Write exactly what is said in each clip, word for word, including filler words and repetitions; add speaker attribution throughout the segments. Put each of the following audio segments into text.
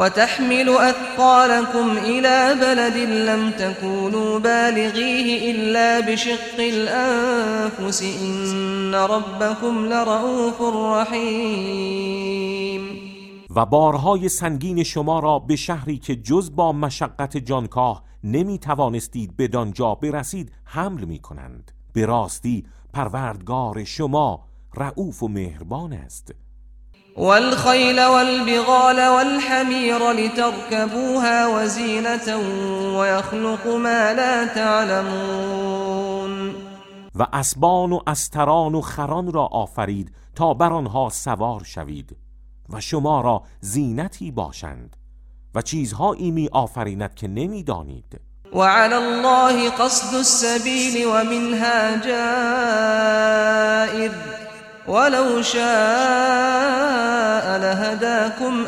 Speaker 1: وتحمل أثقالكم إلى بلد لم تكونوا بالغيه إلا بشق الأنفس إن ربكم لرؤوف رحیم.
Speaker 2: و بارهای سنگین شما را به شهری که جز با مشقت جانکاه نمی توانستید بدانجا برسید حمل می کنند. به راستی پروردگار شما رؤوف و مهربان است.
Speaker 1: والخيل والبغال والحمیر لتركبوها وزینة ويخلق ما لا تعلمون.
Speaker 2: و اسبان و استران و خران را آفرید تا بر آنها سوار شوید و شما را زینتی باشند و چیزهایی می آفریند که نمی دانید.
Speaker 1: وعلى الله قصد السبيل ومنها جائر ولو شاء لهداكم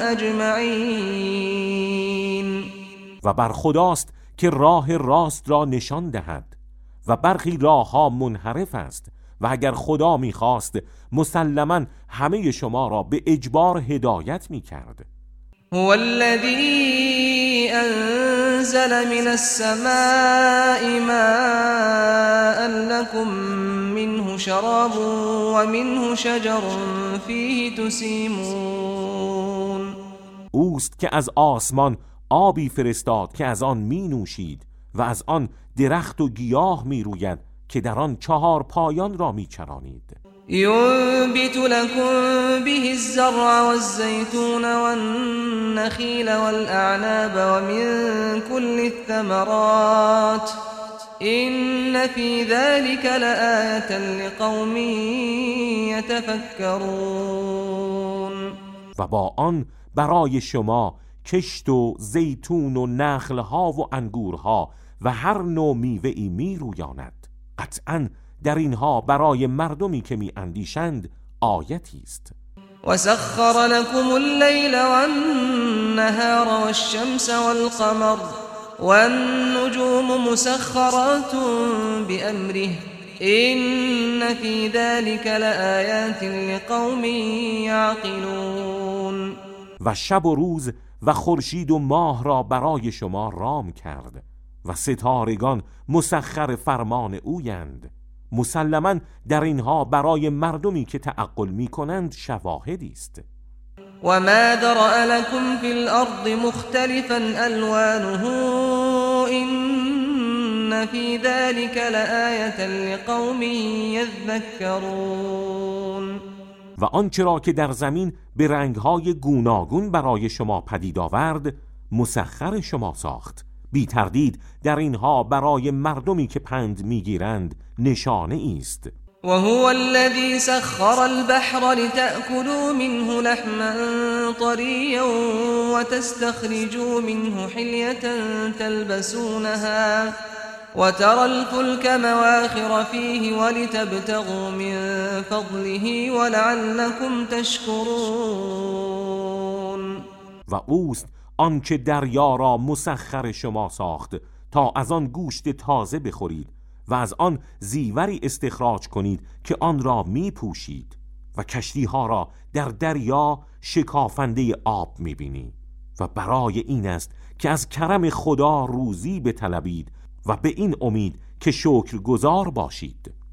Speaker 1: اجمعین.
Speaker 2: و بر خداست که راه راست را نشان دهد و برخی راه ها منحرف است و اگر خدا می‌خواست مسلماً همه شما را به اجبار هدایت می‌کرد.
Speaker 1: هو الذي انزل من السماء ماء لكم منه شراب ومنه شجر فيه تسيمون.
Speaker 2: اوست که از آسمان آبی فرستاد که از آن می نوشید و از آن درخت و گیاه می روید که در آن چهار پایان را می چرانید.
Speaker 1: ينبت لكم به الزرع والزيتون والنخيل والأعناب ومن كل الثمرات إن في ذلك لآية لقوم يتفكرون.
Speaker 2: و با آن برای شما کشت و زیتون و نخلها و انگورها و هر نوع میوه‌ای می رویاند. قطعاً در اینها برای مردمی که می اندیشند آیتی است.
Speaker 1: وسخر لكم الليل والنهار والشمس والقمر والنجوم مسخرات بأمره إن في ذلك لآيات لقوم يعقلون.
Speaker 2: و شب و روز و خورشید و ماه را برای شما رام کرد و ستارگان مسخر فرمان اویند. مسلماً در اینها برای مردمی که تعقل می کنند شواهدی است.
Speaker 1: و ما ذرأ لكم فی الارض مختلفا الوانه ان فی ذلك لآیة لقوم یذکرون.
Speaker 2: و آنچه را که در زمین به رنگهای گوناگون برای شما پدید آورد مسخر شما ساخت. بی تردید در اینها برای مردمی که پند میگیرند نشانه است.
Speaker 1: و هو الذی سخر البحر لتأكلوا منه لحما طریا و تستخرجوا منه حلیة تلبسونها و ترى الفلك مواخر فيه ولتبتغوا من فضله ولعلكم تشکرون.
Speaker 2: و اوست آنچه دریا را مسخر شما ساخت تا از آن گوشت تازه بخورید و از آن زیوری استخراج کنید که آن را می پوشید و کشتی ها را در دریا شکافنده آب می بینی و برای این است که از کرم خدا روزی بطلبید و به این امید که شکرگزار باشید.